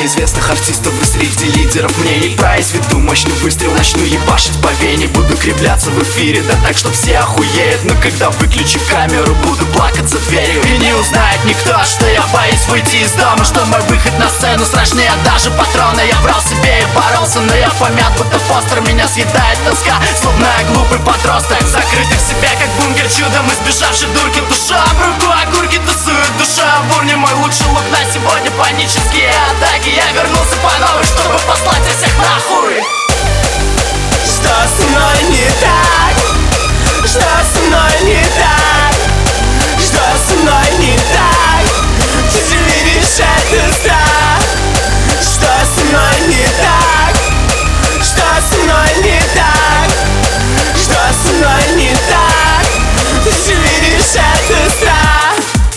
известных артистов и среди лидеров мнений. Произведу мощный выстрел, начну ебашить по вене. Буду кривляться в эфире, да так, что все охуеют. Но когда выключу камеру, буду плакать за дверью. И не узнает никто, что я боюсь выйти из дома, что мой выход на сцену страшнее даже патрона. Я врал себе и боролся, но я помят, будто постер. Меня съедает тоска, словно я глупый подросток, закрытый в себя, как бункер, чудом избежавший дурки. Душа в руку, огурки тусует, душа в урне. Мой лучший лук на сегодня панические атаки. Я вернулся по новой, чтобы послать всех нахуй. Что со мной не так? Что со мной не так? Что со мной не так? Ты же видишь, это страх. Что со мной не так? Что со мной не так? Что со мной не так? Ты же видишь, это страх.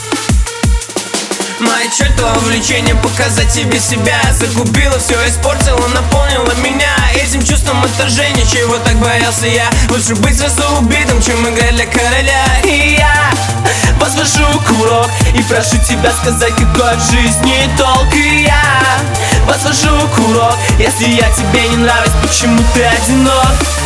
Мое чертово влечение показать тебе себя загубило, все испортило, наполнило меня этим чувством отторжения. Чего так боялся я? Лучше быть сразу убитым, чем играть для короля. И я возвожу курок и прошу тебя сказать, какой в жизни толк. И я возвожу курок, если я тебе не нравлюсь, почему ты одинок?